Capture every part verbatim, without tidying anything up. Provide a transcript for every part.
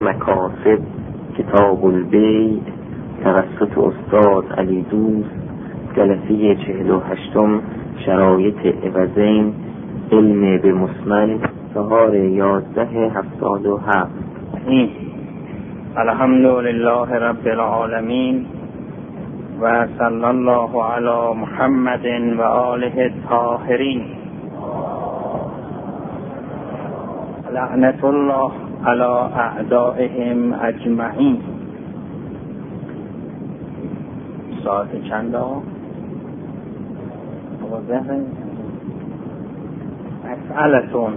مکاسب کتاب البیع توسط استاد علی دوست، جلسه چهل و هشتم شرایط عوضین، علم به مسمن، چهار یازده هفتاد و هفت. الحمد لله رب العالمین و صلی الله علی محمد و آله الطاهرین. لعنت الله علی اعدائهم اجمعین. ساعت چند ها؟ مسئلتون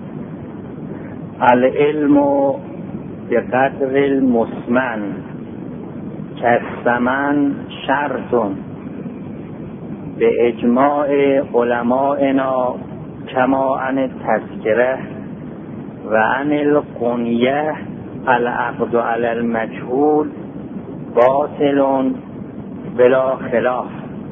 العلم بقدر المسمن کالثمن شرط به اجماع علمائنا کما عن التذکره و عن القنیه العقد علی المجهول باطل بلا خلاف.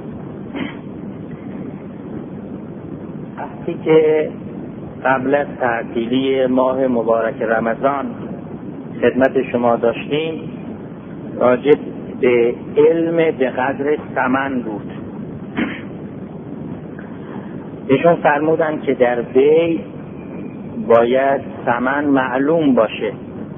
وقتی که قبل از تعطیلی ماه مبارک رمضان خدمت شما داشتیم، راجع به علم به قدر ثمن بود. ایشون فرمودن که در بیع باید ثمن معلوم باشه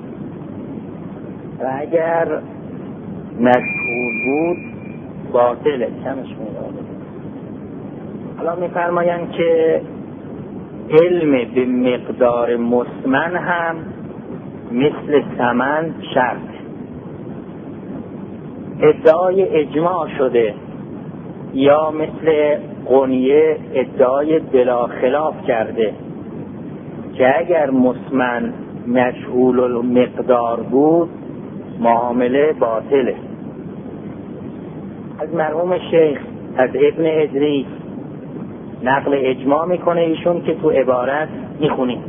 و اگر مشهور بود باطله. کمش می‌داره. حالا می‌فرمایند که علم به مقدار مسمن هم مثل ثمن شرط. ادعای اجماع شده یا مثل قنیه ادعای بلا خلاف کرده که اگر مسمن مجهول المقدار بود معامله باطله. از مرحوم شیخ از ابن ادریس نقل اجماع میکنه ایشون که تو عبارت میخونیم.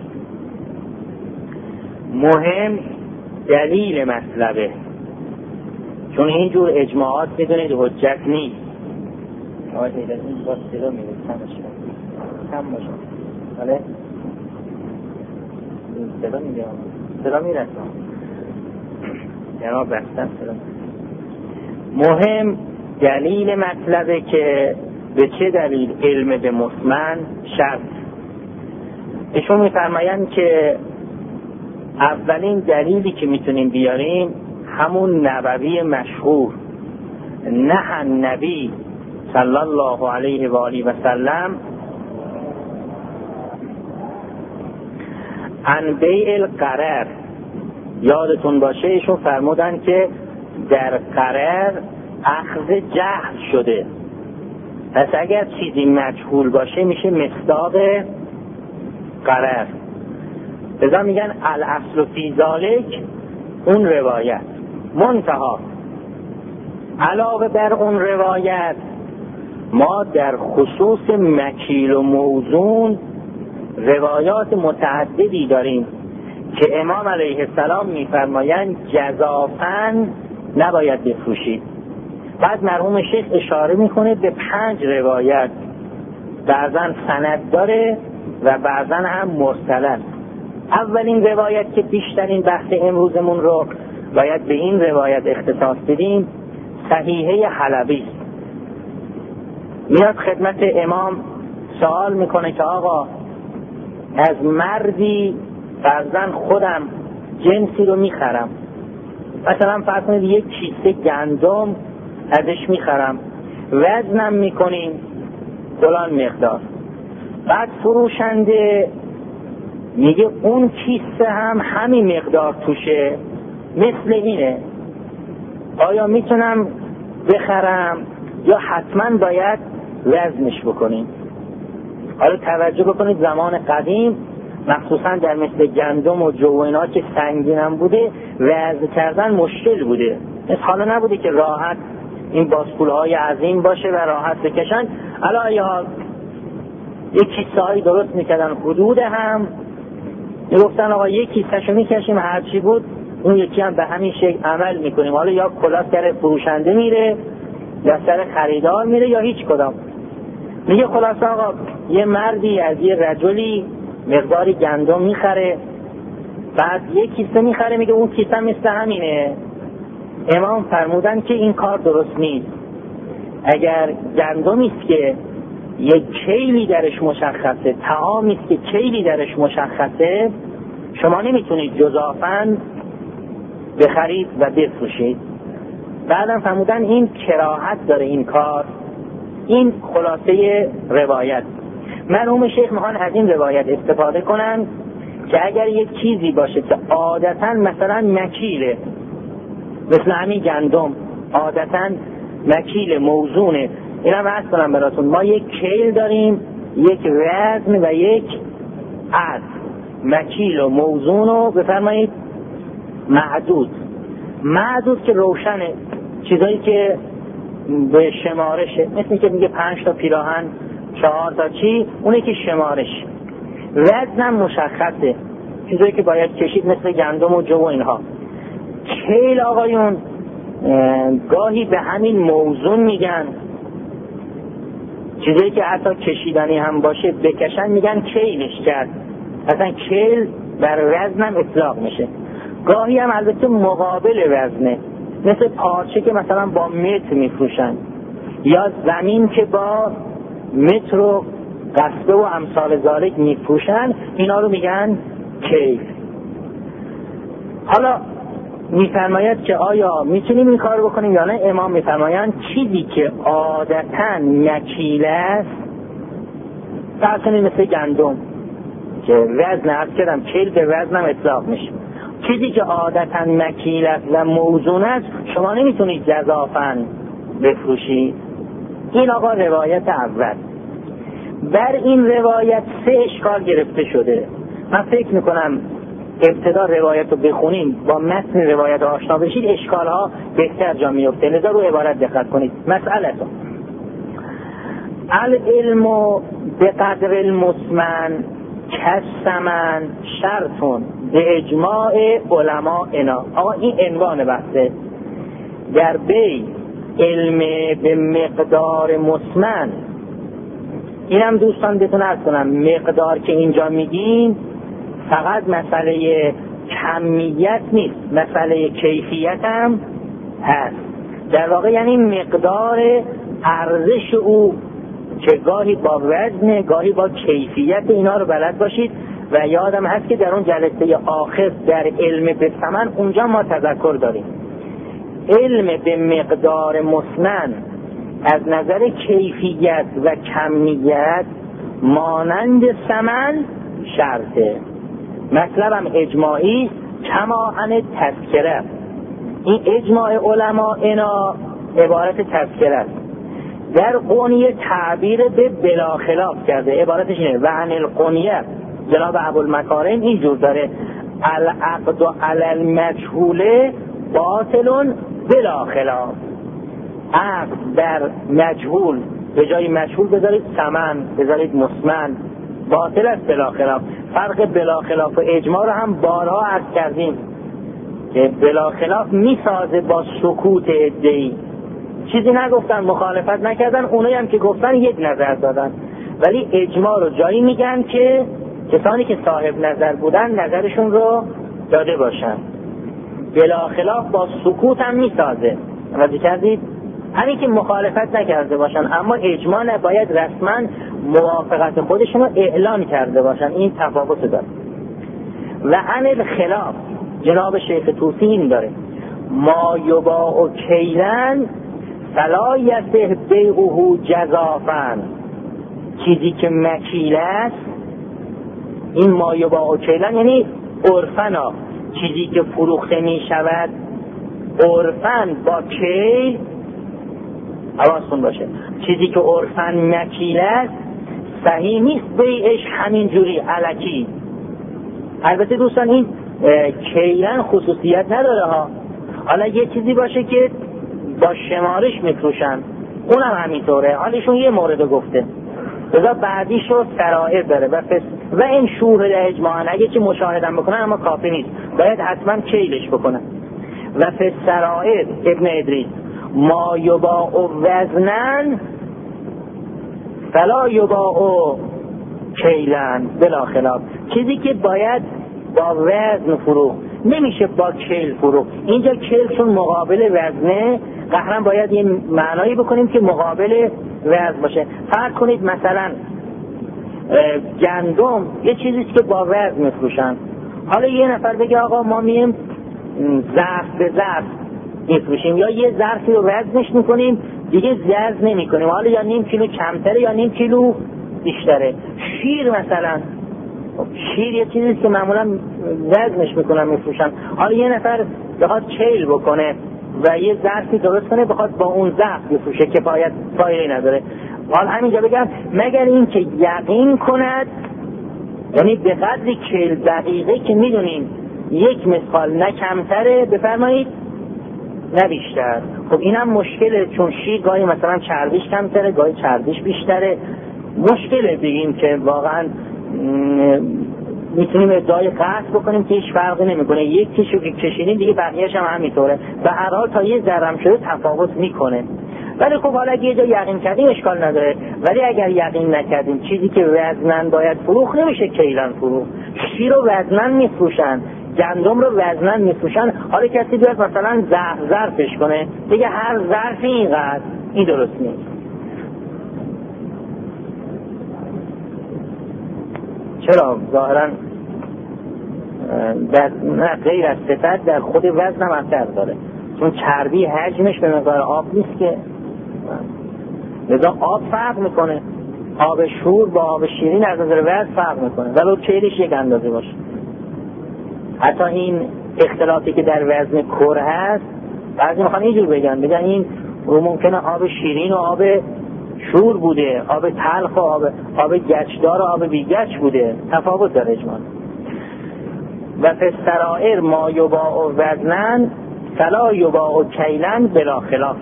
مهم دلیل مطلبه، چون اینجور اجماعات میدونید حجت نیست. آقای دیدن این باز صدا میره کم باشه بله صدا میگه صدا میره جناب بستن صدا. مهم دلیل مطلبه که به چه دلیل علم به مسمن شرط. ایشون میفرمایند که اولین دلیلی که میتونیم بیاریم همون نبوی مشهور، نه النبی صلی الله علیه و آله و سلم عن بیع القرار. یادتون باشه ایشون فرمودن که در قرار اخذ جهل شده، پس اگر چیزی مجهول باشه میشه مصداق قرار. لذا میگن الاصل فی ذالک اون روایت منتها. علاوه بر اون روایت ما در خصوص مکیل و موزون روایات متعددی داریم که امام علیه السلام میفرمایند جزافاً نباید بفروشید. بعد مرحوم شیخ اشاره میکنه به پنج روایت، بعضا سند داره و بعضا هم مرسل. اولین روایت که بیشترین بحث امروزمون رو باید به این روایت اختصاص بدیم، صحیحه حلبی. میاد خدمت امام سوال میکنه که آقا از مردی فرضاً خودم جنسی رو میخرم، مثلا فرض کنید یک کیسه گندم ازش میخرم، وزنم میکنیم فلان مقدار، بعد فروشنده میگه اون کیسه هم همین مقدار توشه مثل اینه، آیا میتونم بخرم یا حتما باید وزنش بکنیم؟ حالا توجه بکنید زمان قدیم مخصوصا در مثل گندم و جو و اینا که سنگین هم بوده وزن کردن مشکل بوده. مثل حالا نبوده که راحت این باسکولهای عظیم باشه و راحت بکشن. الان یا یک کیسه هایی درست میکردن حدود هم میگفتن آقا یک کیسه شو میکشیم هرچی بود اون یکی هم به همین شکل عمل میکنیم. حالا یا کلا سر فروشنده میره یا سر خریدار میره یا هیچ کدام. میگه خلاص آقا یه مردی از یه رجلی مقداری گندم میخره، بعد یک کیسه میخره میگه اون کیسه مثل همینه. امام فرمودن که این کار درست نیست. اگر گندمی است که یک کیلی درش مشخصه، طعامی است که کیلی درش مشخصه، شما نمیتونید جزافاً بخرید و بفروشید. بعدم فرمودن این کراهت داره این کار. این خلاصه روایت. مرحوم شیخ میخوان از این روایت استفاده کنن که اگر یک چیزی باشه که عادتاً مثلا مکیله، مثل همین گندم عادتاً مکیل موزونه، این هم عرض کنم براتون، ما یک کیل داریم، یک وزن و یک عد، مکیل و موزون و بفرمایید معدود. معدود که روشنه، چیزایی که به شمارشه، مثل که میگه پنج تا پیراهن، چهار تا چی، اونه که شمارش. وزنم مشخصه، چیزایی که باید کشید مثل گندم و جو و اینها. کیل آقایون گاهی به همین موزون میگن، چیزایی که حتی کشیدنی هم باشه بکشن میگن کیلش کرد. اصلا کیل بر وزنم اطلاق میشه. گاهی هم البته مقابل وزنه، مثل پارچه که مثلا با متر میفروشن، یا زمین که با متر و قصبه و امثال ذالک میفروشن، اینا رو میگن کیل. حالا میفرماید که آیا میتونیم این کار بکنیم یا نه؟ امام میفرمایند چیزی که عادتاً مکیل است، فرض کنید مثل گندم که وزن عرض کردم کیل به وزنم اطلاق میشه، چیزی که عادتاً مکیل است و موزون است شما نمیتونید جزافاً بفروشید. این آقا روایت اول. بر این روایت سه اشکال گرفته شده. من فکر میکنم ابتدا روایت رو بخونیم، با متن روایت آشنا بشید، اشکالها بهتر جا میفته. لذا رو عبارت دقت کنید. مسئله تو العلم به قدر المسمن کسمن شرطون به اجماع علماء انا. آقا این عنوان بحثه. در بی علم به مقدار مسمن، اینم دوستان بهتون عرض کنم، مقدار که اینجا میگیم فقط مسئله کمیت نیست، مسئله کیفیت هم هست. در واقع یعنی مقدار ارزش او که گاهی با وزن گاهی با کیفیت، اینا رو بلد باشید. و یادم هست که در اون جلسه آخر در علم به ثمن اونجا ما تذکر داریم. علم به مقدار مسمن از نظر کیفیت و کمیت مانند ثمن شرطه. مطلبم اجماعی کما عن تذکره. این اجماع علما اینا عبارت تذکره است. در قونیه تعبیر به بلاخلاف کرده، عبارتش اینه و عن القونیه جناب ابوالمکارم اینجور داره العقد علی المجهول باطل بلاخلاف. عقد در مجهول به جای مجهول بذارید ثمن، بذارید مسمن، باطل است بلاخلاف. فرق بلاخلاف و اجماع رو هم بارها عرض کردیم که بلاخلاف میسازه با سکوت ادعی، چیزی نگفتن، مخالفت نکردن، اونایی هم که گفتن یک نظر دادن، ولی اجماع رو جایی میگن که کسانی که صاحب نظر بودن نظرشون رو داده باشن. بلاخلاف با سکوت هم میسازه، توجه کردید؟ همین که مخالفت نکرده باشن، اما اجماع نباید رسما موافقت خودشون رو اعلان کرده باشن. این تفاوت داره. و عن الخلاف جناب شیخ طوسی این داره ما یباع کیلن فلا یصح بیعه جزافا. چیزی که مکیل است، این ما یباع کیلن یعنی عرفنا، چیزی که فروخته می شود عرفن با کیل، حواستون باشه، چیزی که عرفن مکیل است صحیح نیست بیعش همین جوری الکی. البته دوستان این کیلن خصوصیت نداره ها. حالا یه چیزی باشه که با شمارش میفروشن، اونم همینطوره، حالشون یه مورد گفته، لذا بعدیش رو سرائر داره و فس و این شوهد اجماعا اگه چه مشاهدم بکنن اما کافی نیست، باید حتما کیلش بکنن. و فس سرائر ابن ادریس ما یباع وزنن فلا یباع کیلن بلا خلاف. چیزی که باید با وزن فروخت، نمیشه با کیل فروخت. اینجا کیل چون مقابل وزنه، قهرن باید یه معنایی بکنیم که مقابل وزن باشه. فرض کنید مثلا گندم یه چیزیست که با وزن میفروشن، حالا یه نفر بگه آقا ما میم ظرف به ظرف میفروشیم، یا یه ظرفی رو وزنش میکنیم دیگه وزن نمی کنیم، حالا یا نیم کیلو کمتره یا نیم کیلو بیشتره. شیر مثلا، شیر یه چیزیست که معمولا وزنش میکنن میفروشن، حالا یه نفر بخواد کیل بکنه و یه ظرفی درست کنه بخواد با اون ظرف بفروشه، کفایت فایده نداره. حالا همینجا بگم مگر این که یقین کند، یعنی به قدری کیل دقیقه که میدونیم یک مثقال نه کمتره بفرمایید نه بیشتر. خب اینم مشکله، چون شیر گاهی مثلا چربیش کمتره گاهی چربیش بیشتره، مشکله بگیم که واقعا میتونیم ادعای قطع بکنیم که هیچ فرقی نمیکنه، یک کیشو که کشیدیم دیگه بقیه‌اش هم همینطوره، به هر حال تا یه ذره شده تفاوت میکنه. ولی خب حالا اگه یه جا یقین کردیم اشکال نداره، ولی اگر یقین نکردیم چیزی که وزنن باید فروخت نمیشه کیلن فروخت. شیر رو وزنن میفروشن، گندم رو وزنن میفروشن، حالا کسی بیاد مثلا ظرف ظرفش کنه دیگه هر ظرفی اینقدر، این درست نیست. چرا؟ ظاهرا در غیر از صفت در خود وزن هم اثر داره، چون چربی حجمش به مقدار آب نیست که، لذا آب فرق میکنه، آب شور با آب شیرین از نظر وزن فرق میکنه ولو کیلش یک اندازه باشه. حتی این اختلافی که در وزن کر هست بعضی میخوان اینجور بگن بگن این رو ممکنه آب شیرین و آب شور بوده، آب تلخ و آب آب گچدار و آب بیگچ بوده، تفاوت داره اجمالا. و فسرائر ما یباع وزنن فلا یباع کیلن بلا خلاف.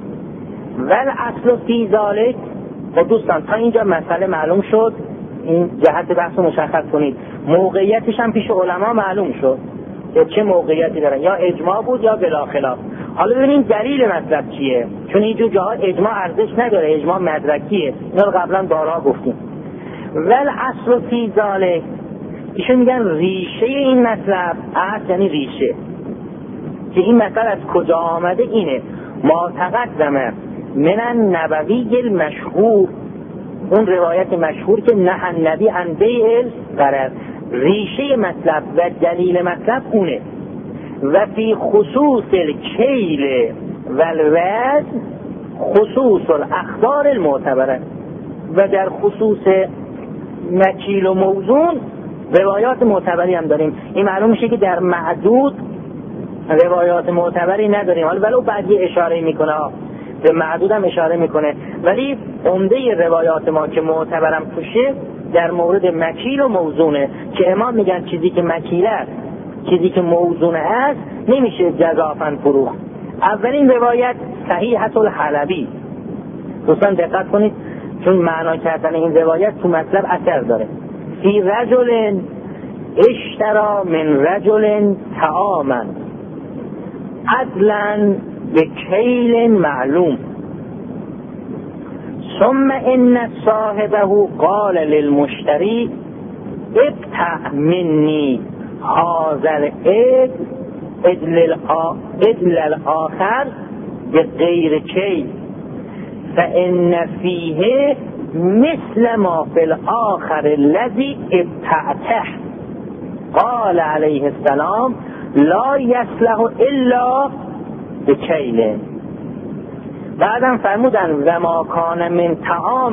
ول اصل فی ذالک. و دوستان تا اینجا مسئله معلوم شد، این جهت بحث رو مشخص کنید. موقعیتش هم پیش علما معلوم شد که چه موقعیتی دارن، یا اجماع بود یا بلا خلاف. حالا ببینیم دلیل مطلب چیه، چون اینجور جاها اجماع ارزش نداره، اجماع مدرکیه، اینا رو قبلا بارها گفتیم. ول اصل فی ذالک، ایشون میگن ریشه این مطلب، اصل یعنی ریشه، که این مطلب از کجا آمده اینه ما تقدمه من النبوی المشهور، اون روایت مشهور که نه النبی عن بیع الغرض، ریشه مطلب و دلیل مطلب اونه. و فی خصوص الکیل و الوزن خصوص الاخبار المعتبره، و در خصوص مکیل و موزون روایات معتبری هم داریم. این معلوم میشه که در معدود روایات معتبری نداریم، حالا ولو بعدی اشاره میکنه به معدود هم اشاره میکنه، ولی عمده روایات ما که معتبرم توشه در مورد مکیل و موزونه، که امام میگن چیزی که مکیل است چیزی که موزونه است نمیشه جزافاً فروخت. اولین روایت صحیحة الحلبی، دوستان دقت کنید چون معنا کردن این روایت تو مطلب اثر داره. فی رجل اشترا من رجل طعاما عدلا به کیل معلوم ثم ان صاحبه قال للمشتری ابتع منی هذا العدل عدل الاخر به غیر کیل فان فیه مثل ما فی الاخر الذی ابتعته. قال علیه السلام لا یصلح الا به کیل. بعدم فرمودن و ما کان من طعام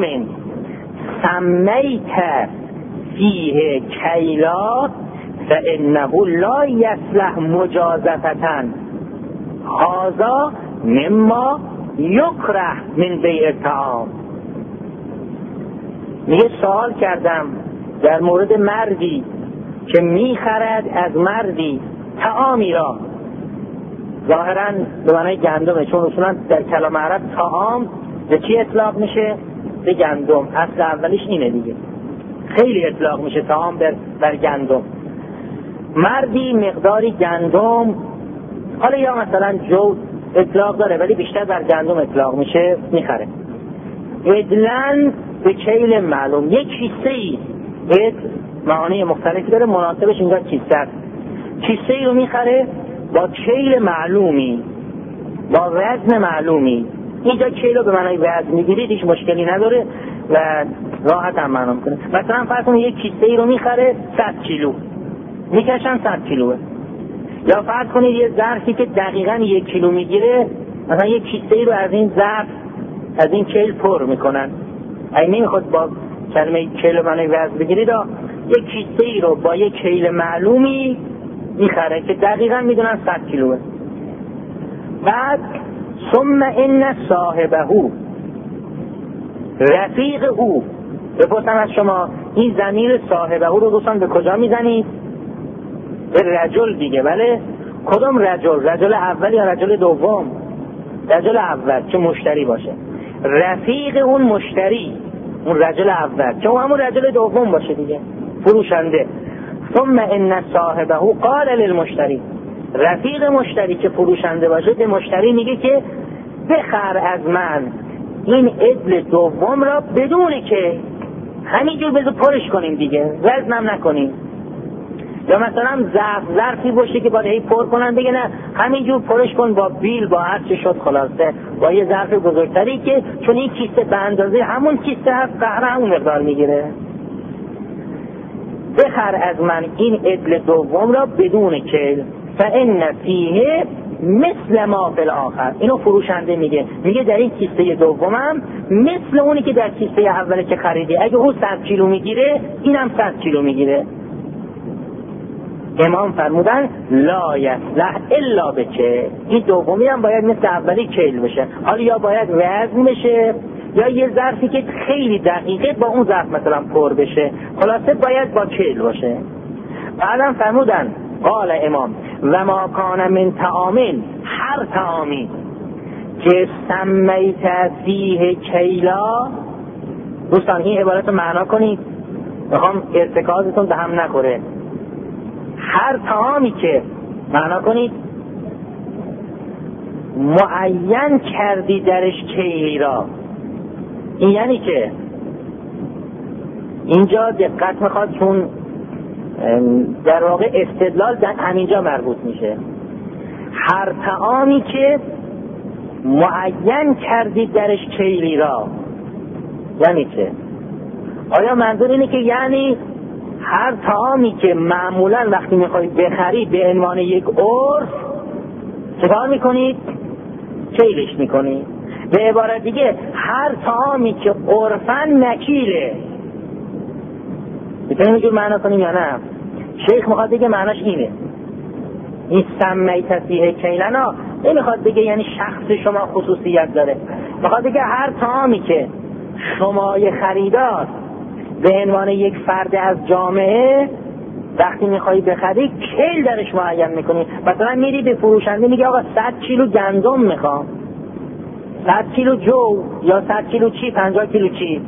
سمیت فیه کیلا فانه لا یصلح مجازفة هذا مما یکره من بیع الطعام. میگه سوال کردم در مورد مردی که میخرد از مردی طعامی را، ظاهرا به معنای گندمه، چون اصولا در کلام عرب طعام به چی اطلاق میشه؟ به گندم. اصل اولیش اینه دیگه، خیلی اطلاق میشه طعام بر, بر گندم. مردی مقداری گندم، حالا یا مثلا جو اطلاق داره ولی بیشتر بر گندم اطلاق میشه، میخره. عدلن به کیل معلوم، یک کیسه ای عدل معانی مختلفی داره، مناسبش اینجا کیسه است. کیسه ای رو میخره با کیل معلومی، با وزن معلومی. اینجا کیل رو به معنای وزن میگیرید، هیچ مشکلی نداره و راحت هم معنا میکنه. مثلا فرض کنید یک کیسه ای رو میخره صد کیلو، میکشن صد کیلوه. یا فرض کنید یه ظرفی که دقیقاً یک کیلو میگیره، مثلا یک کیسه ای رو از این ظرف از این کیل پر میکنن. اگه نمیخواد با کلمه کیل معنی وزن بگیرید، یک کیسه ای رو با یک کیل معلومی میخره که دقیقاً میدونن صد کیلوه. بعد ثم ان صاحبه رفیق او، بپرسم از شما این ضمیر صاحبه رو دوستان به کجا میزنید؟ به رجل دیگه، بله؟ کدوم رجل؟ رجل اول یا رجل دوم؟ رجل اول که مشتری باشه. رفیق اون مشتری، اون رجل اول که اون همون رجل دوم باشه دیگه، فروشنده. ثم ان صاحبه قال للمشتری، رفیق مشتری که فروشنده باشه به مشتری میگه که بخر از من این عدل دوم را بدون که همینجور بذار پرش کنیم دیگه، وزنم نکنیم. یا مثلا ظرف ظرفی باشه که باید هی پر کنن، دیگه نه همینجور پرش کن با بیل با هر چه شد، خلاصه با یه ظرف بزرگتری که چون این کیسه به اندازه همون کیسه هست قهر همون مقدار میگیره. بخر از من این عدل دوم را بدون کیل فان فیه مثل ما فی الاخر. اینو فروشنده میگه، میگه در این کیسه دومم مثل اونی که در کیسه اولی که خریدی، اگه اون صد کیلو میگیره اینم صد کیلو میگیره. امام فرمودن لا یصلح الا بکیل، این دومی هم باید مثل اولی کیل بشه. حالا یا باید وزن بشه یا یه ظرفی که خیلی دقیقه با اون ظرف مثلا پر بشه، خلاصه باید با کیل باشه. بعدم فرمودن قال امام و ما کان من طعامین، هر طعامی که سمیت فیه کیلا. دوستان این عبارت رو معنا کنید، میخوام ارتکازتون به هم نخوره. هر طعامی که معنا کنید معین کردی درش کیلی را، این یعنی که اینجا دقت میخواد، چون در واقع استدلال در همینجا مربوط میشه. هر طعامی که معین کردی درش کیلی را، یعنی که آیا منظور اینه که یعنی هر طعامی که معمولا وقتی میخواید بخرید به عنوان یک عرف چکار میکنید؟ کیلش میکنید. به عبارت دیگه هر طعامی که عرفاً نکیله، میتونیم اینجور معنا کنیم یا نه؟ شیخ میخواد بگه معناش اینه، این سمیت فیه کیلنا نمیخواد بگه یعنی شخص شما خصوصیت داره، میخواد بگه هر طعامی که شمای خریدار به عنوان یک فرد از جامعه وقتی میخوایی بخری کیل درش معین میکنی. مثلا میری به فروشنده میگه آقا صد کیلو گندم میخوام، صد کیلو جو، یا صد کیلو چی، پنجاه کیلو چی.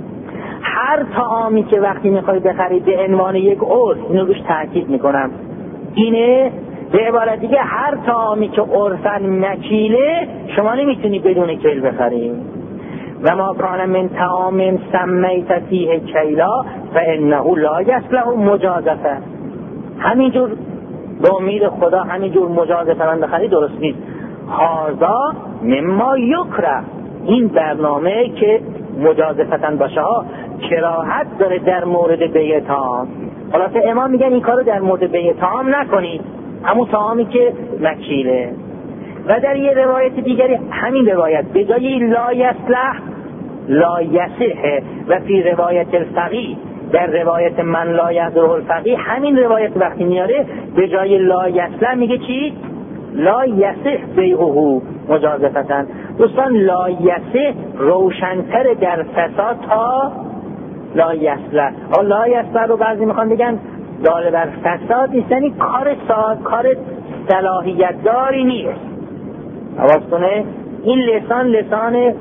هر طعامی که وقتی میخوایی بخری به عنوان یک عرف، اینو روش تاکید میکنم، اینه به عبارت دیگه هر طعامی که عرفاً نکیله شما نمیتونی بدون کیل بخری. و ما کان من طعام سمیت فیه کیلا فانه لا یصلح مجازفه. همینجور به امید خدا همینجور مجازفه من بخری درست نیست. هذا مما یکره، این برنامه که مجازفتن باشه ها کراهت داره در مورد بیع طعام. خلاصه امام میگن این کارو در مورد بیع طعام نکنید، همون طعامی که مکیله. و در یه روایت دیگری همین روایت به جای لا یصلح لا یصح، و فی روایت الفقیه، در روایت من لا یضره الفقیه همین روایت وقتی میاره به جای لا یصلح میگه چی؟ لا یصح بیعه مجازفتن. دوستان لا یصح روشنتر در فساد تا لا یصلح. لا یصلح رو بعضی میخوان بگن داله بر فساد نیست، یعنی کار ساد، کار صلاحیت داری نیست. حواستونه این لسان لسان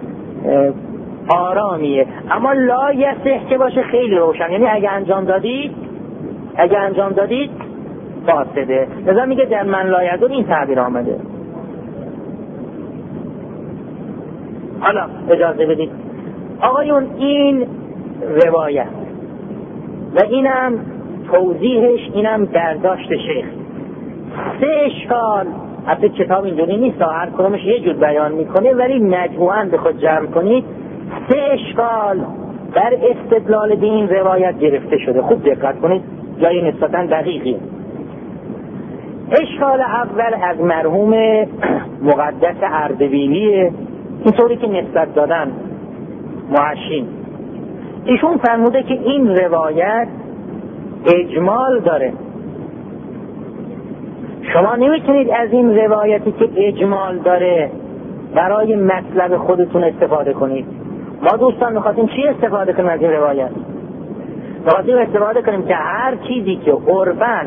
آرامیه، اما لا یصح که باشه خیلی روشن، یعنی اگه انجام دادید اگه انجام دادید فاسده. لذا میگه در من لا یضر این تعبیر آمده. حالا اجازه بدید آقایون، این روایت و اینم توضیحش اینم برداشت شیخ. سه اشکال، البته کتاب اینجوری نیست هر کدومش یه جور بیان میکنه، ولی مجموعاً به خود جمع کنید سه اشکال در استدلال به این روایت گرفته شده. خوب دقت کنید، جای نسبتاً دقیقی. اشکال اول از مرحوم مقدس اردبیلیه، اینطوری که نسبت دادن محشین. ایشون فرموده که این روایت اجمال داره. شما نمیتونید از این روایتی که اجمال داره برای مطلب خودتون استفاده کنید. ما دوستان میخواستیم چی استفاده کنیم از این روایت؟ میخواستیم استفاده کنیم که هر چیزی که عرفاً،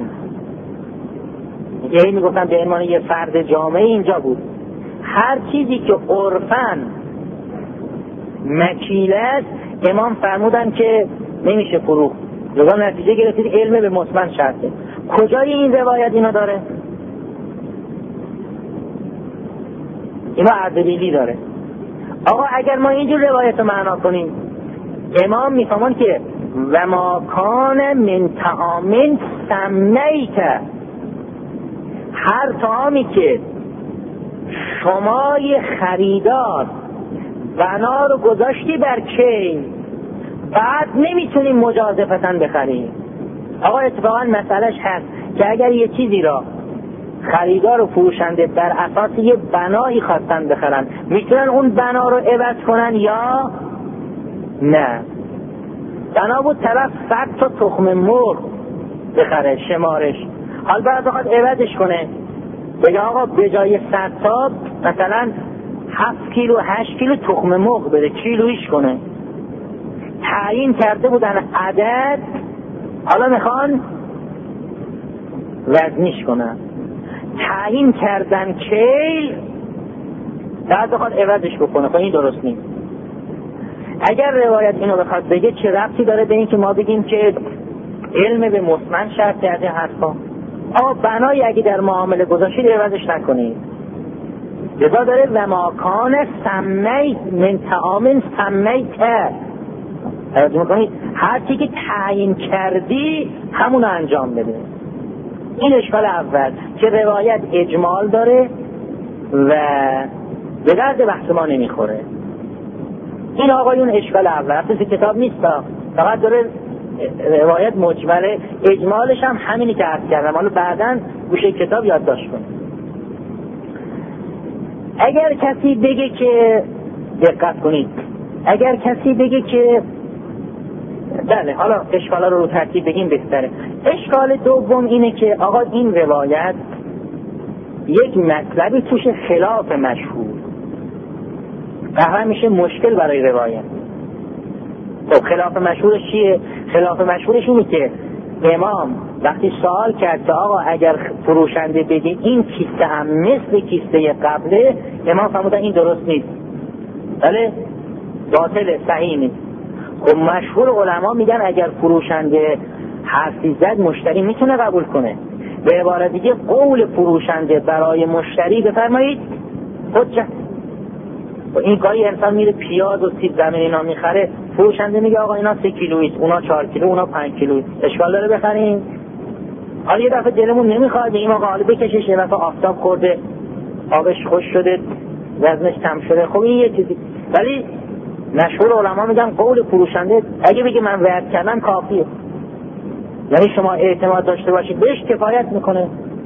یهی میگفتن به عنوان یه فرد جامعه اینجا بود، هر چیزی که عرفاً مکیل است امام فرمودن که نمیشه فروخت. لذا نتیجه گرفتید علم به مطمئن شرطه. کجای این روایت اینو داره؟ اینو اردبیلی داره. آقا اگر ما اینجور روایت رو معنا کنیم، امام میفهمون که و ما کان من طعام سمیت، هر طعامی که شمای خریدار بنا رو گذاشتی بر کیل، بعد نمیتونیم مجازفتن بخریم. آقا اتفاقا مسئلهش هست که اگر یه چیزی را خریدار و فروشنده بر اساس یه بنایی خواستن بخرن، میتونن اون بنا رو عوض کنن یا نه؟ بنا بود طرف صد تا تخم مرغ بخره شمارش، حال بعد بخواد عوضش کنه بگه آقا به جای صد تا مثلا هفت کیلو هشت کیلو تخم مرغ بده، کیلویش کنه. تعیین کرده بودن عدد، حالا میخوان وزنیش کنن. تعیین کردن کیل، بعد بخواد عوضش بکنه. خب این درست نیست. اگر روایت اینو بخواد بگه چه ربطی داره به این که ما بگیم که علم به مطمئن شرطی از این حرفا؟ آقا بنایی اگه در معامله گذاشتید عوضش نکنید. لذا داره و ما کان سمیت من طعام سمیت، توجه میکنید هر چی که تعیین کردی همونو انجام بده. این اشکال اول که روایت اجمال داره و به درد بحث ما نمیخوره. این آقایون اشکال اول، اصلا کتاب نیست، فقط داره روایت مجمله. اجمالش هم همینی که عرض کردم، حالا بعداً گوشه کتاب یادداشت کنید. اگر کسی بگه که دقت کنید، اگر کسی بگه که بله، حالا اشکالا رو رو ترتیب بگیم بهتره. اشکال دوم اینه که آقا این روایت یک مطلبی توش خلاف مشهور، قهر میشه مشکل برای روایت. خب خلاف مشهورش چیه؟ خلاف مشهورش اینه که امام وقتی سوال کرد که آقا اگر فروشنده بگه این کیسه هم مثل کیسه قبله، امام فرمودن این درست نیست، بله باطل، صحیح نیست. خب مشهور علما میگن اگر فروشنده حرفی زد مشتری میتونه قبول کنه. به عبارت دیگه قول فروشنده برای مشتری بفرمایید حجت. و این کاری انسان میره پیاز و سیب زمینی اینا میخره، فروشنده میگه آقا اینا سه کیلویست، اونا چهار کیلو، اونا پنج کیلو، اشکال داره بخریم؟ حالا یه دفعه دلمون نمیخواد این آقا حالا بکشش، یه دفعه آفتاب خورده آبش خوش شده وزنش کم شده، خب این یه چیزی. ولی مشهور علما میگن قول فروشنده اگه بگه من وعده کردم کافیه، یعنی شما اعتماد داشته باشید بهش کفایت میکنه.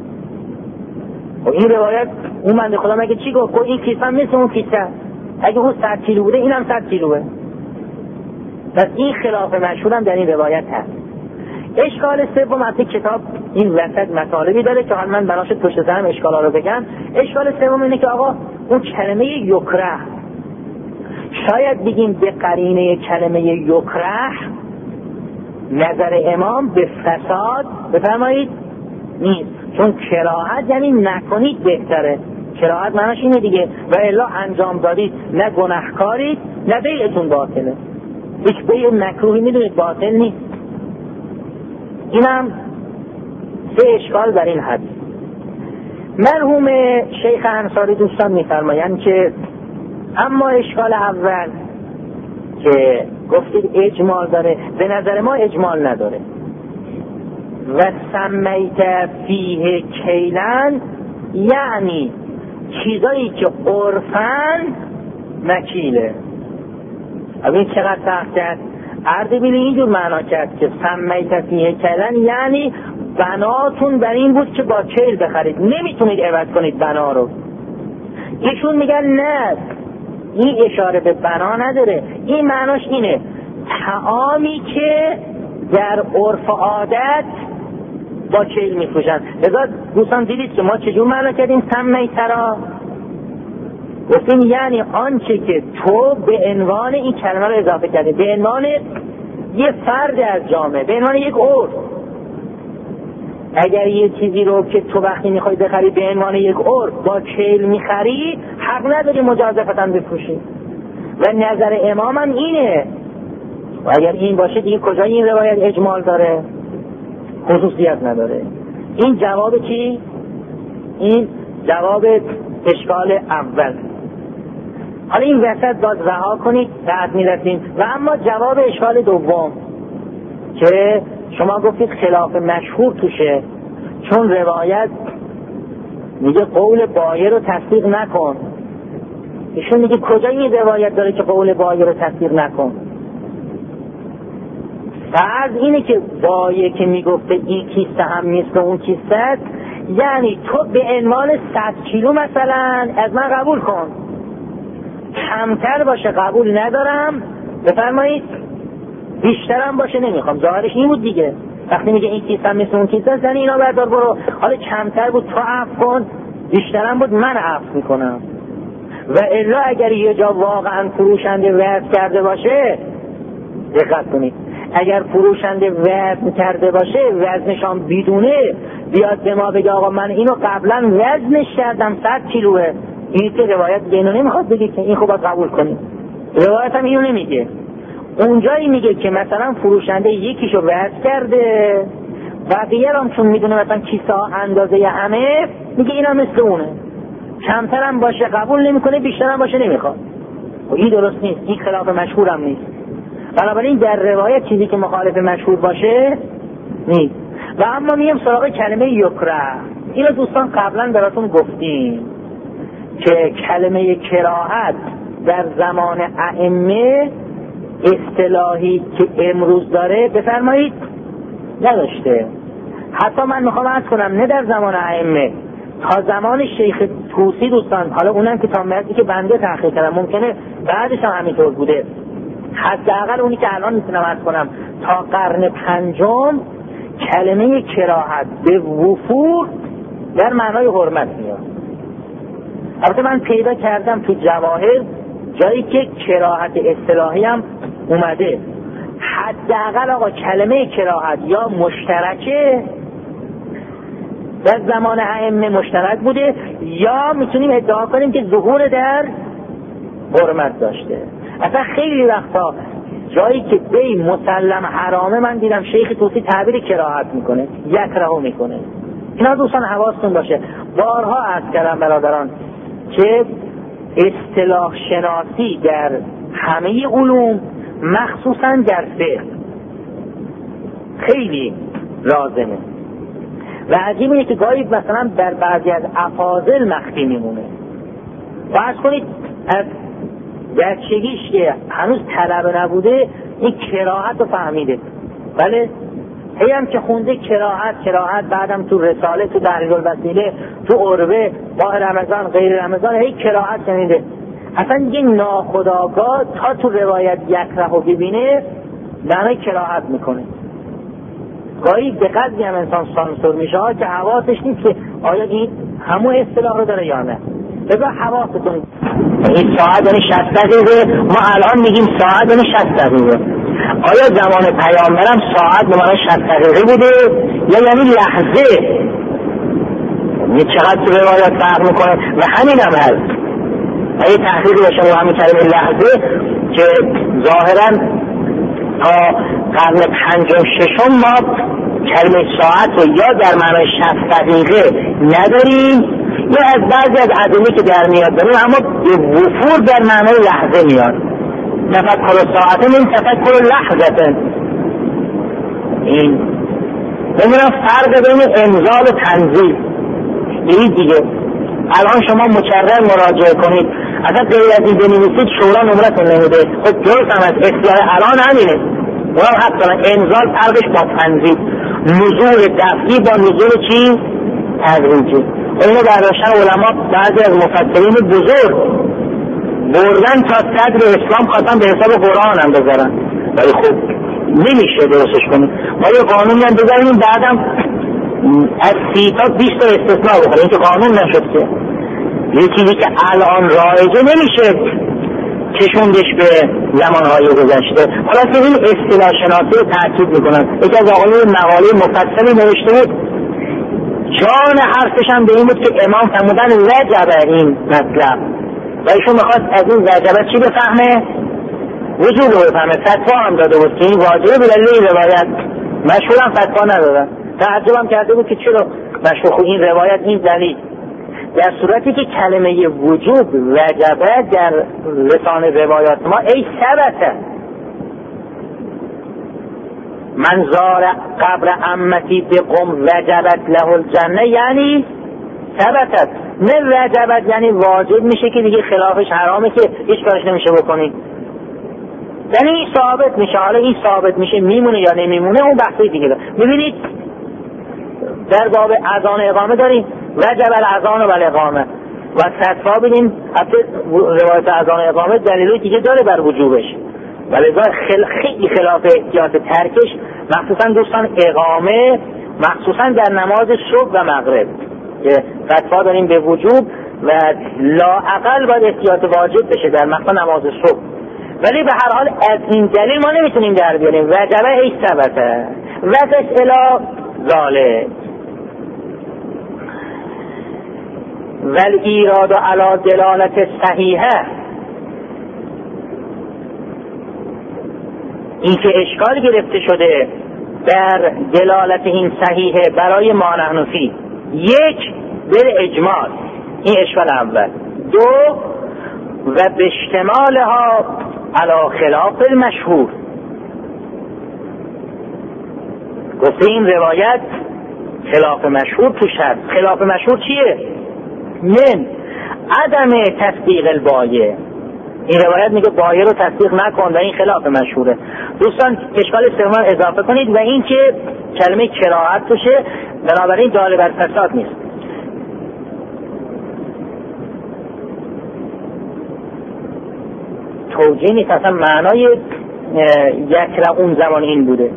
و این روایت اون بنده خدا مگه چی گفت؟ این کیسه مثل اون کیسه، اگه اون صد کیلو بوده اینم صد کیلوه. پس این خلاف مشهور هم در این روایت هست. اشکال سوم، از کتاب این وسط مطالبی داره که حالا من براش پشت سرم اشکالا رو بگم. اشکال سوم اینه که آقا اون کلمه یکره، شاید بگیم به قرینه کلمه یکره نظر امام به فساد بفرمایید نیست، چون کراهت یعنی نکنید بهتره. کراهت معناش اینه دیگه، و الا انجام دادید نه گناهکارید نه بیعتون باطله. هیچ بیع مکروهی میدونید باطل نیست. اینم سه اشکال در این حد. مرحوم شیخ انصاری دوستان میفرمایند که اما اشکال اول که گفتید اجمال داره، به نظر ما اجمال نداره. و سمیت فیه کیلن یعنی چیزایی که عرفن مکیله. این چقدر سخت کرد. اردبیلی اینجور معنا کرد که سمیت فیه کیلن یعنی بناتون بر این بود که با کیل بخرید، نمیتونید عوض کنید بنا رو. ایشون میگن نه، این اشاره به بنا نداره، این معناش اینه طعامی که در عرف عادت با کیل میفروشن. لذا دوستان دیدید که ما چجور معنا کردیم سمیترا؟ گفتیم یعنی آنچه که تو به عنوان این کلمه رو اضافه کرده، به عنوان یه فرد از جامعه، به عنوان یک عرف. اگر یه چیزی رو که تو وقتی میخوای بخری به عنوان یک عرف با کیل میخری، حق نداری مجازفتا بفروشی. و نظر امام هم اینه. و اگر این باشه دیگه کجای این روایت اجمال داره؟ خصوصیت نداره. این جواب چی؟ این جواب اشکال اول. حالا این وسط باز رها کنید، بعد میرسیم. و اما جواب اشکال دوم که شما گفتید خلاف مشهور توشه، چون روایت میگه قول بایع رو تصدیق نکن. ایشون میگه کجا این روایت داره که قول بایع رو تصدیق نکن؟ فرض اینه که بایع که میگفته این کیسه هم مثل اون کیسه است، یعنی تو به عنوان صد کیلو مثلا از من قبول کن، کمتر باشه قبول ندارم، بفرمایید بیشترم باشه نمیخوام. ظاهرش این بود دیگه. وقتی میگه این کیسه هم مثل اون کیسه است یعنی اینا بردار برو. حالا کمتر بود تو عفو کن، بیشترم بود من عفو میکنم. و الا اگر یه جا واقعا فروشنده وزن کرده باشه، دقت کنید، اگر فروشنده وزن کرده باشه وزنشان بدونه، بیاد به ما بگه آقا من اینو قبلا وزنش کردم صد کیلوه، این که روایت اینو نمیخواد بگه که این خوب قبول کنید. روایت هم اینو نمیگه. اونجایی میگه که مثلا فروشنده یکیشو وزن کرده، بقیه هم چون میدونه مثلا کیسه ها اندازه همه، میگه اینا مثل اونه، کمتر هم باشه قبول نمیکنه، بیشتر هم باشه نمیخواد. این درست نیست، این خلاف مشهور هم نیست. بنابراین در روایت چیزی که مخالف مشهور باشه نیست. و اما میام سراغ کلمه یکره. اینو دوستان قبلا براتون گفتیم که کلمه کراهت در زمان ائمه اصطلاحی که امروز داره بفرمایید نداشته. حتی من میخوام عرض کنم نه در زمان ائمه، تا زمان شیخ طوسی دوستان، حالا اونم که تا مردی که بنده تحقیق کردم ممکنه بعدش هم همینطور بوده، حداقل اونی که الان میتونم عرض کنم تا قرن پنجم کلمه کراهت به وفور در معنای حرمت میاد. البته من پیدا کردم تو جواهر جایی که کراهت اصطلاحی هم اومده. حداقل آقا کلمه کراهت یا مشترکه در زمان ائمه مشترک بوده، یا میتونیم ادعا کنیم که ظهور در حرمت داشته. اصلا خیلی وقتا جایی که بی مسلم حرامه من دیدم شیخ طوسی تعبیر کراهت میکنه، یکرهو میکنه. اینا دوستان حواستون باشه. بارها عرض کردم برادران که اصطلاح شناسی در همه علوم مخصوصا در فقه خیلی لازمه. و عجیب اینه که گاهی مثلا در بعضی از افاضل مخفی میمونه. فرض کنید از بچگیش که هنوز طلبه نبوده این کراهت رو فهمیده، بله هی هم که خونده کراهت کراهت بعدم تو رساله، تو تحریر الوسیله، تو عروه، ماه رمضان، غیر رمضان هی کراهت شنیده. اصلا یه ناخودآگاه تا تو روایت یکره رو ببینه معنی کراهت میکنه. گاهی به قدری هم انسان سانسور میشه ها که حواسش نیست که آیا این همون اصطلاح رو داره یا نه. بذار حواستون، این ساعت یعنی شصت دقیقه، ما الان میگیم ساعت یعنی شصت دقیقه. آیا زمان پیامبرم ساعت به معنی شصت دقیقه بوده یا یعنی لحظه؟ یه چقدر تو روایت فرق میکنه. و همین هم هست اگه تحقیقی باشه و همین کلمه لحظه که ظاهرا تا قرن پنجم ششم ما کلمه ساعت رو یا در معنی شصت دقیقه نداریم یا از بعضی از ادله که در میاد داریم اما به وفور در معنی لحظه میاد. تفکر ساعته من تفکر لحظه. این نمیدونم فرق بین انزال و تنزیل یه دیگه. الان شما مکرر مراجعه کنید، اصلا غیر از این بنویسید شورا نمرتون نمیده. خب درست هم از اصلاح الان همینه، اونم حق دارن. انزال فرقش با تنزیل، نزول دفعی با نزول چی؟ تدریجی. اینو برداشتن علما بعضی از مفسرین بزرگ بردن تا صدر اسلام خواستن به حساب قرآن هم بذارن، ولی خب نمیشه درستش کنید. ما یه قانونی هم بذاریم بعدم از سی تا بیست تا استثناء بخوره، این که قانون نشد که. یه چیزی که الان رایجه نمیشه کشوندش به زمانهای گذشته. خلاصه این اصطلاح شناسی رو تاکید میکنن. یکی از آقایون مقاله مفصلی نوشته بود، جان حرفش هم به این بود که امام فرمودن وجب این مطلب و ایشون میخواست از این وجبه چی بفهمه؟ وجوب رو بفهمه. فتوا هم داده بود که این واجبه بدلیل روایت. مشهور هم فتوا ندادن. تعجبم کرده بود که چرا مشهور خود این روایت این دلیل، در صورتی که کلمه وجوب وجبه در لسان روایات ما ای ثبته من زار قبر عمتی بقم وجبت له الجنه، یعنی ثبتت. نه وجبت یعنی واجب میشه که دیگه خلافش حرامه که هیچ کارش نمیشه بکنی، یعنی این ثابت میشه. حالا این ثابت میشه میمونه یا نمیمونه اون بحثی دیگه داره. میبینید در باب اذان اقامه داریم وجب الاذان و الاقامه و فتوا بدیم. حتی روایت اذان اقامه دلیلی دیگه داره بر وجوبش، ولی خیلی خیلی خلاف احتیاط ترکش، مخصوصا دوستان اقامه، مخصوصا در نماز صبح و مغرب که فتوا داریم به وجوب و لااقل باید احتیاط واجب بشه در مقطع نماز صبح. ولی به هر حال از این دلیل ما نمیتونیم در بیاریم وجبه ای ثبته وجبش الا ذالک ول ایراد علی دلالت صحیحه. این که اشکال گرفته شده در دلالت این صحیحه برای ما نحن فی، یک بر اجمال، این اشکال اول. دو و به اشتمالها علی خلاف المشهور. گفته این روایت خلاف مشهور توش هست. خلاف مشهور چیه؟ من عدم تصدیق البایع. این روایت میگه بایع رو تصدیق نکن و این خلاف مشهوره. دوستان اشکال سوم اضافه کنید و این که کلمه کراهت توشه، بنابراین دال بر فساد نیست. توجیه نیست، اصلا معنای یک اون زمان این بوده.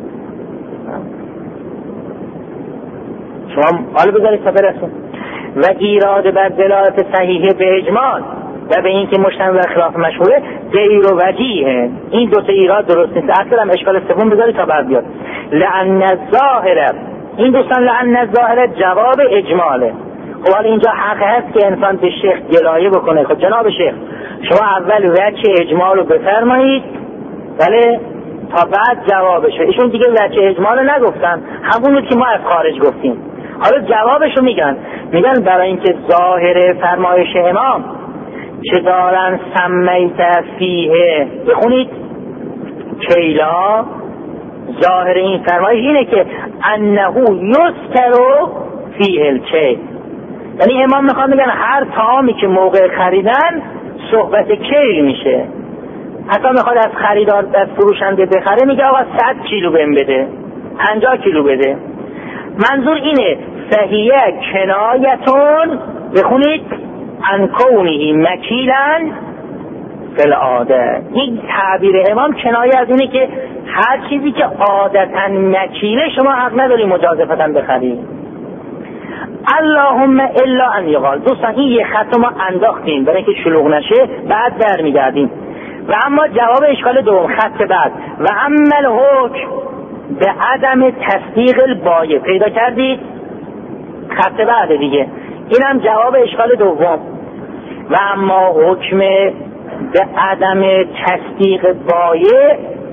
شما حالا بذارید تا برسون. و ایراد بر دلالت صحیحه به اجمال و به این که مشتن و خلاف مشهوره غیر و وجیه. این دوتا ایراد درست نیست. اصلا هم اشکال سوم بذارید تا بعد بیاد. لعن الظاهره، این دوستان لعن الظاهره جواب اجماله. خب حالا اینجا حق هست که انسان به شیخ گلایه بکنه. خب جناب شیخ شما اول وجه اجمال رو بفرمایید ولی تا بعد جوابشه. ایشون دیگه وجه اجمال رو نگفتن، همون که ما از خارج گفتیم. حالا جوابشو میگن، میگن برای اینکه ظاهر فرمایش امام چه دارن سمیت فیه، بخونید کیلا، ظاهر این فرمایش اینه که انه یذکر فیه الکیل. یعنی امام میخواد میگن هر طعامی که موقع خریدن صحبت کیل میشه. حتی میخواد از خریدار از فروشنده بخره میگه آقا صد کیلو بهم بده، پنجاه کیلو بده. منظور اینه فهیه کنایتون، بخونید عن کونه مکیلن فی العاده. این تعبیر امام کنایه از اینه که هر چیزی که عادتا مکیله شما حق نداری مجازفتا بخرید. اللهم الا ان یقال. دوستان این یه خط ما انداختیم برای اینکه شلوغ نشه، بعد در میگردیم. و اما جواب اشکال دوم خط بعد و عمل حکم به عدم تصدیق البایع، پیدا کردید؟ خط بعد دیگه این هم جواب اشکال دوم. و اما حکم به عدم تصدیق بایع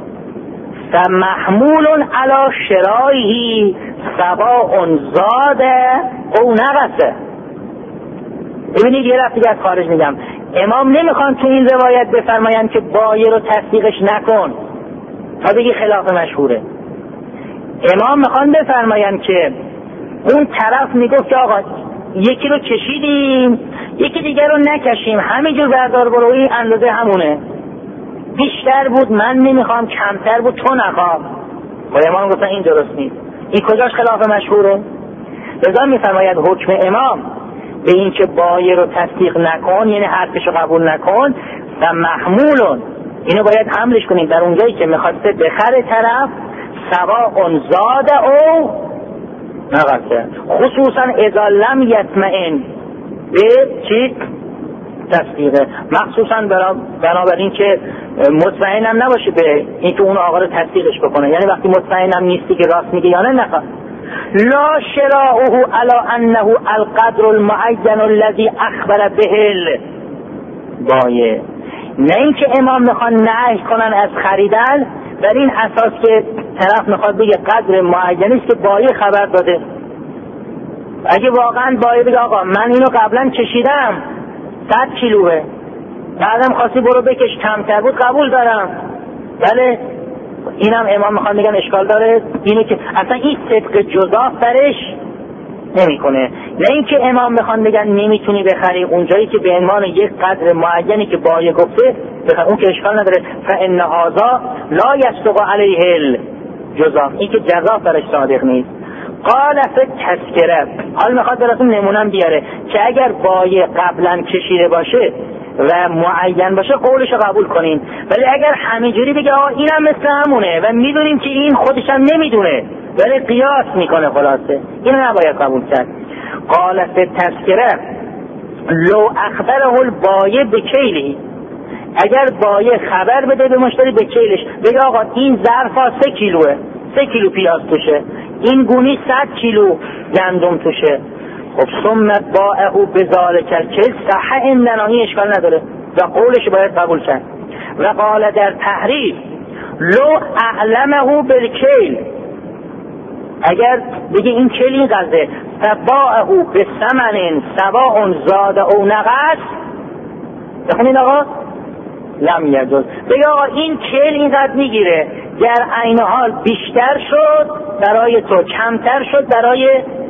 فمحمول علی شرایه سواء زاد او نقصه. ببینید یه رفت دیگه از خارج میگم، امام نمیخوان تو این روایت بفرمایند که بایع رو تصدیقش نکن تا بگی خلاف مشهوره. امام میخوان بفرماین که اون طرف میگفت که آقا یکی رو کشیدیم یکی دیگر رو نکشیم، همینجور بردار برو، این اندازه همونه، بیشتر بود من نمیخوام، کمتر بود تو نخواه. و امام گفتن این درست نیست. این کجاش خلاف مشهوره؟ لذا میفرماید حکم امام به این که بایه رو تصدیق نکن، یعنی حرفش رو قبول نکن، و محمولون، اینو باید حملش کنیم در اونجایی که میخواسته بخره طرف، سواء زاد او نقصه، خصوصا اذا لم یطمئن به چیز تصدیقه، مخصوصا بنابراین که مطمئنم نباشه به این که اون آقا رو تصدیقش بکنه، یعنی وقتی مطمئنم نیستی که راست میگه یا نه نخواه. لا شراؤه علی انه القدر المعین الذي اخبر به البایع، نه اینکه امام میخوان نهی کنن از خریدن در این اساس که طرف میخواد بگه قدر معینی است که بایع خبر داده. اگه واقعا بایع بگه آقا من اینو قبلا کشیدم صد کیلوه، بعدم خواستی برو بکش کمتر بود قبول دارم، بله اینم امام میخوان بگن اشکال داره، اینه که اصلا این صدق جزاف برش نمیکنه. نه اینکه امام میخوان بگن نمیتونی بخری اونجایی که به عنوان یک قدر معینی که بایع گفته بخری، اون که اشکال نداره. فان هذا لا یصدق علیه الجزاف، این که جزاف برش صادق نیست. قال فتذکره، حال میخواد براتون نمونم بیاره که اگر بایع قبلا کشیده باشه و معین باشه قولش رو قبول کنین، ولی اگر همینجوری بگه آه اینم مثل همونه و میدونیم که این خودش هم نمیدونه ولی قیاس میکنه، خلاصه اینو نباید قبول کرد. قال فتذکره لو اخبره البایع بکیلی، اگر بایع خبر بده به مشتری به کیلش، بگه آقا این ظرفا سه کیلوه، سه کیلو پیاز توشه، این گونی صد کیلو گندم توشه، خب ثم باعه بذالک الکیل صح عندنا، این اشکال نداره و قولش باید قبول کرد. و قال در تحریف لو اعلمه بالکیل، اگر بگه این کیل این قدره، فباعه بثمن سواء زاد او نقص، بخونین آقا لم یجوز، بگه آقا این کیل این قدر میگیره، در عین حال بیشتر شد برای تو کمتر شد برای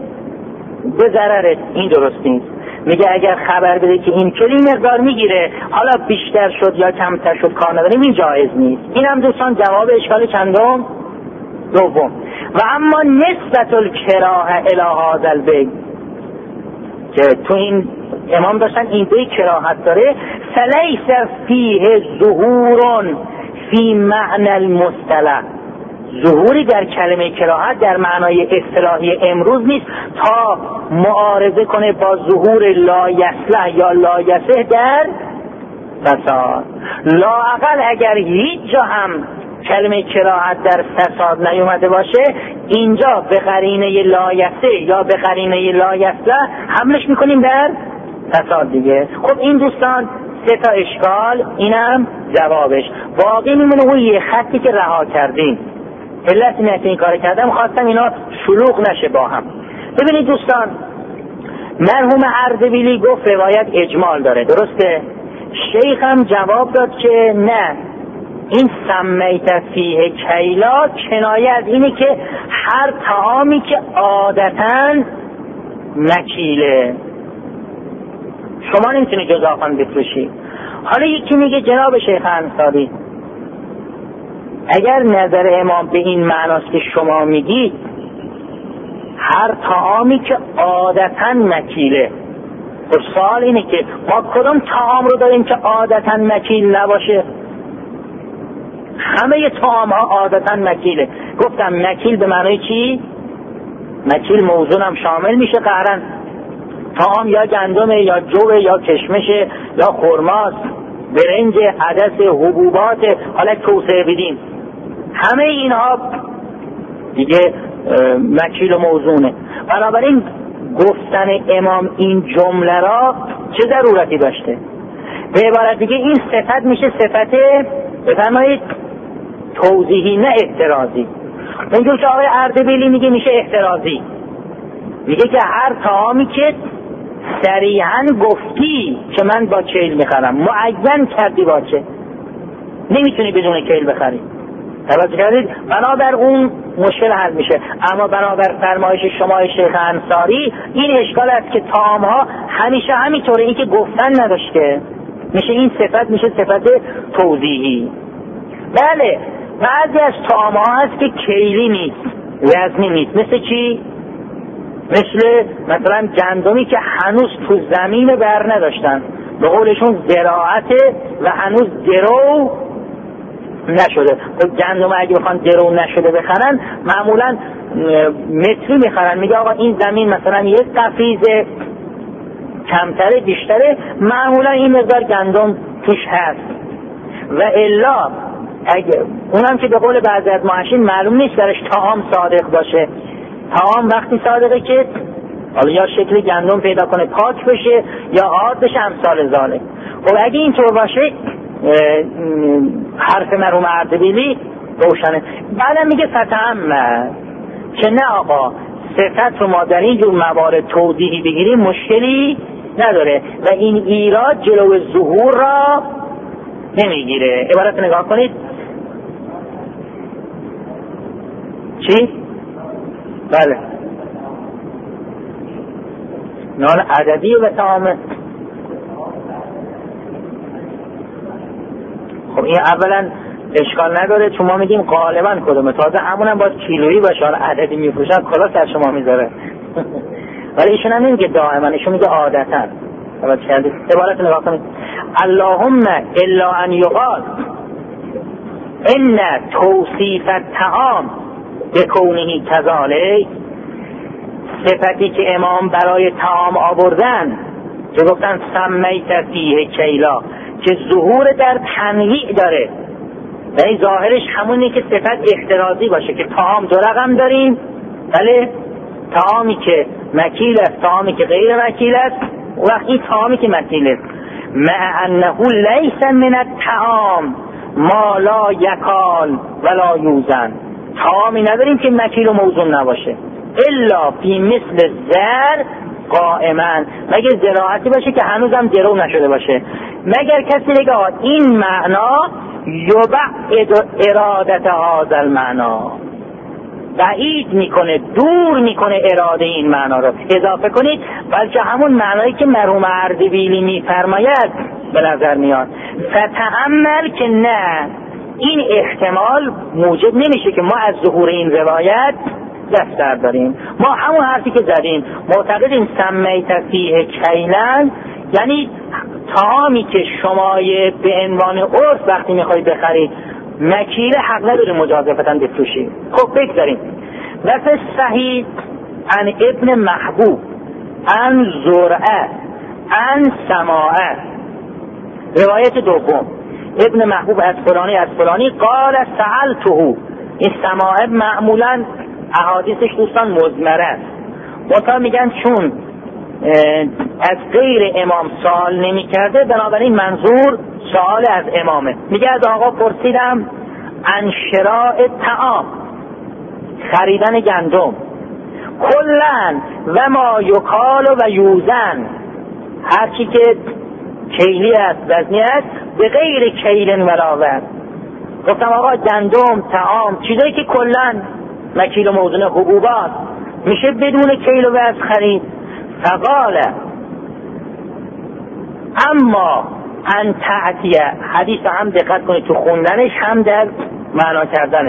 به ضررت، این درست نیست. میگه اگر خبر بده که این کلی مقدار میگیره حالا بیشتر شد یا کمتر شد کار نداریم، این جایز نیست. این هم دوستان جواب اشکال چندم؟ دوم. و اما نسبت الکراهه الی هذا البیع، که تو این امام داشتن این بیع کراهت داره، فلیس فیه ظهور فی معنی المصطلح، ظهوری در کلمه کراهت در معنای اصطلاحی امروز نیست تا معارضه کنه با ظهور لا یصلح یا لا یصح در فساد. لااقل اگر هیچ جا هم کلمه کراهت در فساد نیومده باشه، اینجا به قرینه لا یصح یا به قرینه لا یصلح حملش میکنیم در فساد دیگه. خب این دوستان سه تا اشکال، اینم جوابش. باقی میمونه اون یه خطی که رها کردیم. علت اینه که این کار کردم خواستم اینا شلوغ نشه با هم. ببینید دوستان، مرحوم اردبیلی گفت روایت اجمال داره، درسته؟ شیخ هم جواب داد که نه، این سمیت فیه کیلا کنایه از اینه که هر طعامی که عادتاً مکیله شما نمیتونی جزافاً بفروشی. حالا یکی میگه جناب شیخ انصاری، اگر نظر امام به این معناست که شما میگید هر طعامی که عادتاً مکیله، خب سوال اینه که ما کدوم طعام رو داریم که عادتاً مکیل نباشه؟ همه طعام ها عادتاً مکیله. گفتم مکیل به معنای چی؟ مکیل موزون هم شامل میشه قهرن. طعام یا گندمه یا جوه یا کشمشه یا خرماست، برنج، عدس، حبوبات، حالا توسعه بدیم، همه اینها دیگه مکیل و موزونه. بنابراین گفتن امام این جمله را چه ضرورتی داشته؟ به عبارت دیگه این صفت میشه صفت بفرمایید توضیحی نه اعتراضی. اونجور که آقای اردبیلی میگه میشه اعتراضی، میگه که هر طعامی که صریحاً گفتی که من با کیل میخرم، معین کردی با چه، نمیتونی بدون کیل بخری. توجه کردید؟ بنابر اون مشکل حل میشه. اما بنابر فرمایش شما شیخ انصاری این اشکال است که طعام ها همیشه همینطوره، این که گفتن نداشته، میشه این صفت میشه صفت توضیحی. بله بعضی از طعام ها هست که کیلی نیست، وزنی نیست. مثل چی؟ مثل مثلا گندمی که هنوز تو زمین بر نداشتن، به قولشون زراعته و هنوز درو نشده. خب گندم اگه بخوان درو نشده بخرن معمولا متری میخرن، میگه آقا این زمین مثلا یک قفیز کمتره بیشتره، معمولا این مقدار گندم توش هست. و الا اگه اونم که به قول بعضی از معاشین معلوم نیست درش طعام صادق باشه. طعام وقتی صادقه که حالا یا شکل گندم پیدا کنه پاک بشه یا آرد بشه امثال ذالک. خب اگه اینطور باشه حرف مرحوم اردبیلی روشنه. بعدم میگه فتعمد که نه آقا صفت رو ما در این جور موارد توضیحی بگیریم مشکلی نداره و این ایراد جلو ظهور را نمیگیره. عبارت نگاه کنید چی؟ بله نال عددی و طعامه. خب این اولا اشکال نداره چون ما میگیم غالبا کدومه، تازه همون هم باید کیلویی باشه، حالا عددی میفروشن کلا سر شما میذاره. ولی ایشون هم نمیگه دائما، ایشون میگه عادتا. توجه کردید؟ عبارت نگاه کنید اللهم الا ان یقال ان توصیف الطعام بکونه کذالک، صفتی که امام برای طعام آوردن که گفتن سمیت فیه کیلا، که ظهور در تنویع داره، یعنی ظاهرش همونه که صفت احترازی باشه که طعام دو رقم داریم، بله طعامی که مکیل است، طعامی که غیر مکیل است. وقت این طعامی که مکیل است مع انه لیس من الطعام ما لا یکال ولا یوزن، طعامی نداریم که مکیل و موزون نباشه الا فی مثل زر قائما، مگر زراعتی باشه که هنوزم درو نشده باشه. مگر کسی بگه این معنا یبعد ارادت هذا المعنا، بعید میکنه دور میکنه اراده این معنا رو، اضافه کنید بلکه همون معنایی که مرحوم اردبیلی میفرماید به نظر میاد. فتأمل که نه، این احتمال موجب نمیشه که ما از ظهور این روایت دست در داریم. ما همون حرفی که زدیم معتقدیم سمیت فیه کیلن، یعنی طعامی که شما به عنوان عرف وقتی میخواید بخرید مکیل حق نداره مجازفتا بفروشید. خب بگذاریم. وفي صحیح عن ابن محبوب عن زرعه عن سماعه، روایت دوم ابن محبوب از فلانی از فلانی قال سألته. این سماعه معمولا احادیثش دوستان مضمره است، منتها میگن چون از غیر امام سوال نمی کرده بنابراین منظور سوال از امامه. میگه از آقا پرسیدم عن شراء طعام، خریدن گندم، کلن و ما یکال و یوزن، هرچی که کیلی است وزنی است به غیر کیلن ولا وزن. گفتم آقا گندم طعام چیزایی که کلن مکیل و موزون حبوبات میشه بدون کیل و وزن خرید. فقال اما ان تعتیه، حدیث هم دقت کنید تو خوندنش هم در معنا کردنش،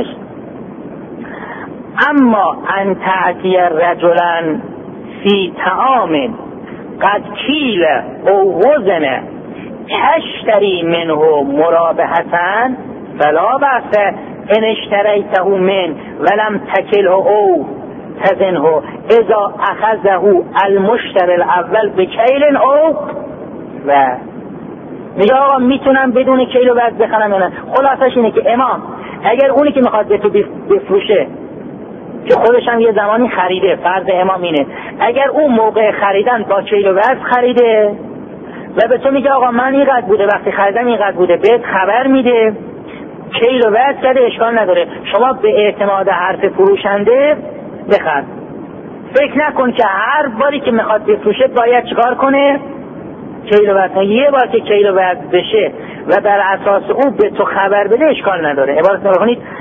اما ان تعتیه رجلا فی طعام قد کیل او وزن تشتری منه مرابحة فلا بأس ان اشتریته من ولم تکله او تزنه اذا اخذه المشتری الاول بکیل او و میگه آقا میتونم بدون کیل و وزن بخرم یا نه. خلاصش اینه که امام اگر اونی که میخواد به تو بفروشه که خودش هم یه زمانی خریده، فرض امام اینه اگر اون موقع خریدن با کیل و وزن خریده و به تو میگه آقا من اینقدر بوده وقتی خریدم اینقدر بوده، بهت خبر میده کیل و وزن کرده، اشکال نداره شما به اعتماد حرف فروشنده بخر. فکر نکن که هر باری که میخواد بفروشه باید چیکار کنه کیل و وزن. یه بار که کیل و وزن بشه و بر اساس او به تو خبر بده اشکال نداره. عبارت نگاه کنید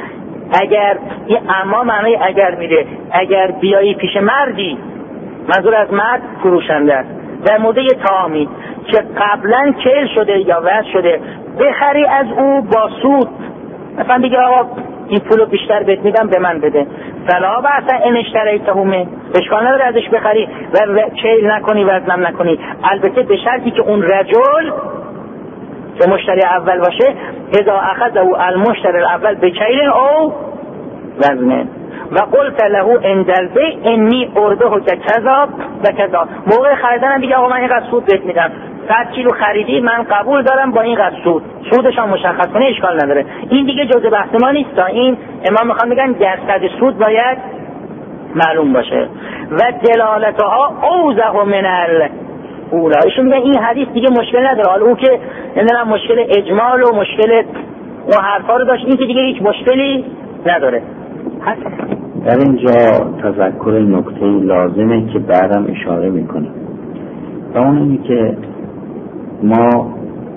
اگر این اما معنی اگر میده، اگر بیایی پیش مردی، منظور از مرد فروشنده است، در مورد یه طعامی که قبلا کیل شده یا وزن شده، بخری از او با سود، مثلا دیگه آقا این پولو بیشتر بهت میدم به من بده، فلا بأس ان اشتریتهما، اشکال نداره ازش بخری و کیل نکنی وزنم نکنی، البته به شرطی که اون رجل که مشتری اول باشه، اذا اخذه المشتری الاول بکیل او وزنه و قلت له عند البیع انی ارده کذا و کذا، موقع خریدنم دیگه آقا من اینقدر سود بهت میدم، صد کیلو خریدی من قبول دارم با اینقدر سود، سودش هم مشخص کنه اشکال نداره. این دیگه جزء بحث ما نیست، این امام میخوان بگن درصد سود باید معلوم باشه و دلالتها اوضح من الاولی. ایشون میگن این حدیث دیگه مشکل نداره، حالا او که نمیدونم مشکل اجمال و مشکل اون حرفا رو داشت، این که دیگه هیچ مشکلی نداره. در اینجا تذکر نکته لازمه که بعدم اشاره میکنیم و اون اینه که ما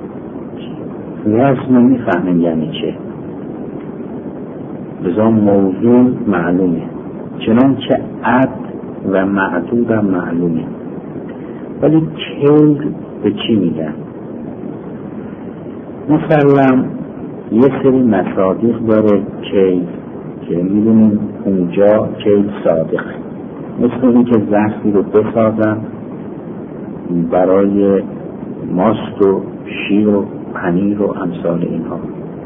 وزن رو میفهمیم یعنی چه، لذا موضوع معلومه، چنانچه عد و معدود هم معلومه، ولی کیل به چی میگن؟ مسلم یه سری مصادیق داره کیل که میدونیم اونجا کیل صادق، مثل اونی که ظرفی رو بسازن برای ماست و شیر و پنیر و امثال اینها،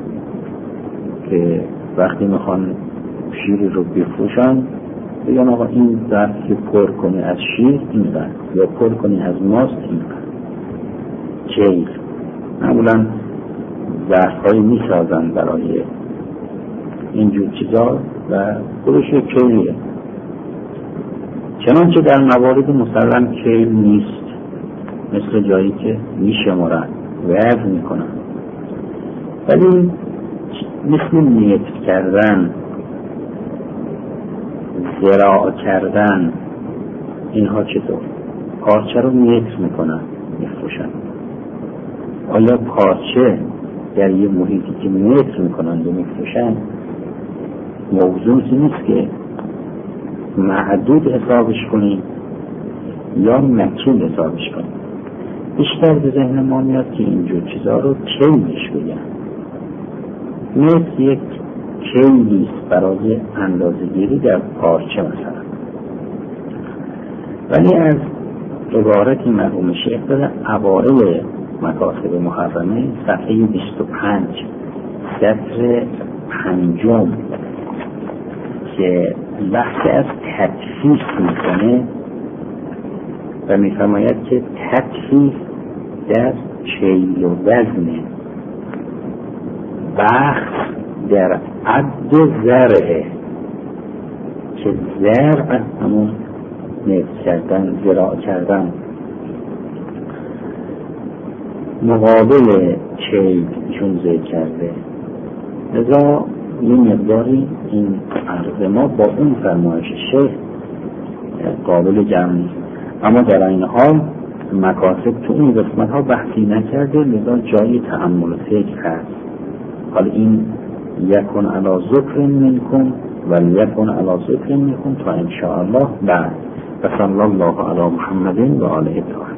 که وقتی میخوان شیر رو بفروشن بگن آقا این ظرف که پر کنی از شیر اینقدر یا پر کنی از ماست اینقدر. کیل معمولا ظرف‌هایی میسازن برای اینجور چیزا و خودش کیلیه، چنانچه در موارد مسلم کیل نیست، مثل جایی که میشمارن وزن میکنن، ولی مثل نیت کردن، زراع کردن، اینها چطور؟ پارچه رو نیت میکنن میفروشن، آیا پارچه در یه محیطی که نیت میکنن و میفروشن موضوعی نیست که محدود حسابش کنی یا مکیل حسابش کنی؟ بیشتر به ذهن ما میاد که اینجور چیزها رو کیلش بگن، مثل یک کیلیست برای اندازه گیری در پارچه مثلا. ولی از عبارتی مرحوم شیخ در اوائل مکاتب محرمه صفحه بیست و پنج سطر پنجم که بحث از تطفیف میکنه و میفرماید که تطفیف در کیل و وزن، بحث در عد زرعه که زرع همون نفت کردن، زراع کردن، مقابل کیل چون ذکر کرده. لذا یه مقداری این عرض ما با اون فرمایش شیخ قابل جمع نیست، اما در این حال مکاسب تو این قسمت ها بحثی نکرده، لذا جای تأمل و فکر هست. حالا این یکن علی ذکر منکم و یکن علی ذکر منکم تا انشاءالله بعد. و صلی الله علی محمد و آله الطاهرین.